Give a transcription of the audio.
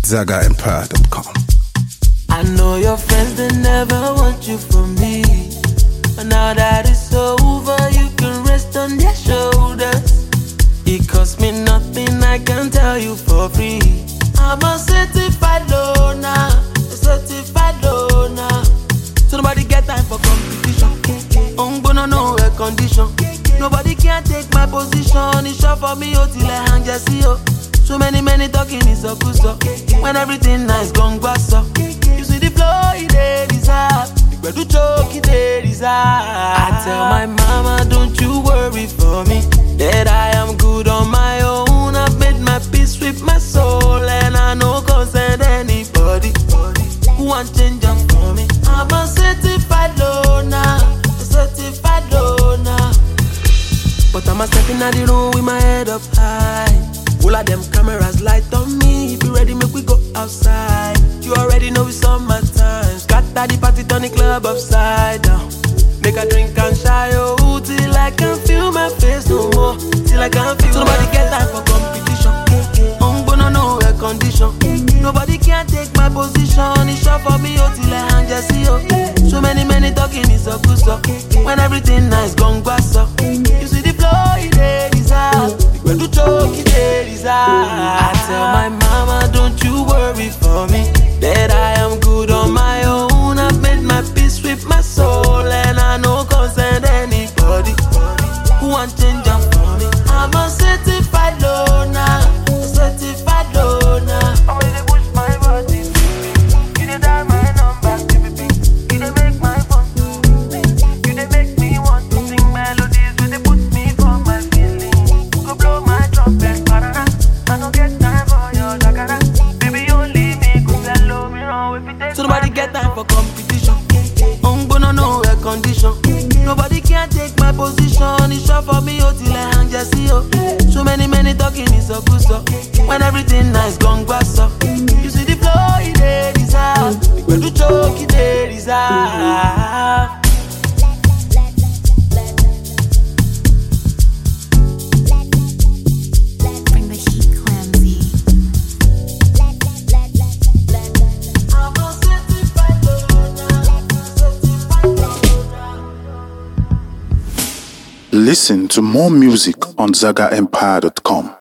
ZagaEmpire.com. I know your friends, they never want you for me. But now that it's over, you can rest on their shoulders. It costs me nothing, I can tell you for free. I'm a certified loner, a certified loner. So nobody get time for competition. Gonna no air condition. Nobody can take my position. It's short for me, till I hang just see you. So many talking is a good so. When everything nice, gone grass up. You see the flow, it deserve. You do choke, it deserve. I tell my mama, don't you worry for me, that I am good on my own. I've made my peace with my soul, and I no concern anybody who want change them for me. I'm a certified loner, a certified loner. But I'm a stepping out the room with my head up high. All of them cameras light on me. If you ready, make we go outside. You already know it's summertime. Scatter the party, turn the club upside down. Make a drink and shy, oh, till I can feel my face no more. Till I can feel. So nobody get time for competition. Gonna no air condition. Nobody can take my position. It's short for me, oh, till I hang just see you. So many talking is a good so. When everything nice, gone grass up. You see the flow, it deserve. When you choke, it deserve. I tell my mama, don't you worry for me, that I am good on my own. I've made my peace with my soul, and I no concern anybody who want change them for me. I'm a certified loner, a certified loner. I'm gonna push my body. You did dial my number, you did make my phone. You did make me want to sing melodies, you did put me for my feelings. Go blow my trumpet, parara. I don't get time for your dagara. Baby, only me could tell me wrong if it takes. So nobody get time for competition. Gonna no air condition. Nobody can take my position. It's short for me, oh, till I hang just see you. So many talking is a good so. When everything nice, gone grass up. You see the flow, it deserve. When you choke, it deserve. Listen to more music on ZagaEmpire.com.